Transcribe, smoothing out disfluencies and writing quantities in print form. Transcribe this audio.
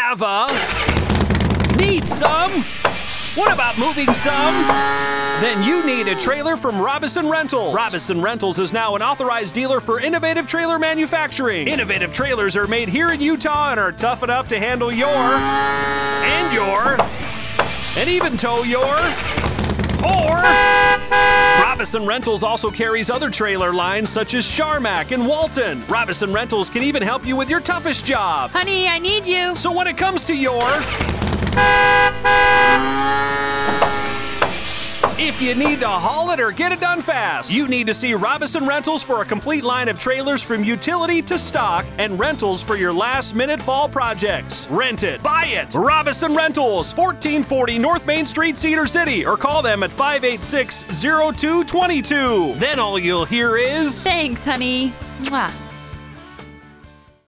Have a... Need some? What about moving some? Then you need a trailer from Robison Rentals. Robison Rentals is now an authorized dealer for Innovative Trailer Manufacturing. Innovative trailers are made here in Utah and are tough enough to handle and even tow Robison Rentals also carries other trailer lines such as Charmac and Walton. Robison Rentals can even help you with your toughest job. Honey, I need you. So when it comes to if you need to haul it or get it done fast, you need to see Robison Rentals for a complete line of trailers from utility to stock and rentals for your last-minute fall projects. Rent it, buy it. Robison Rentals, 1440 North Main Street, Cedar City, or call them at 586-0222. Then all you'll hear is... Thanks, honey. Mwah.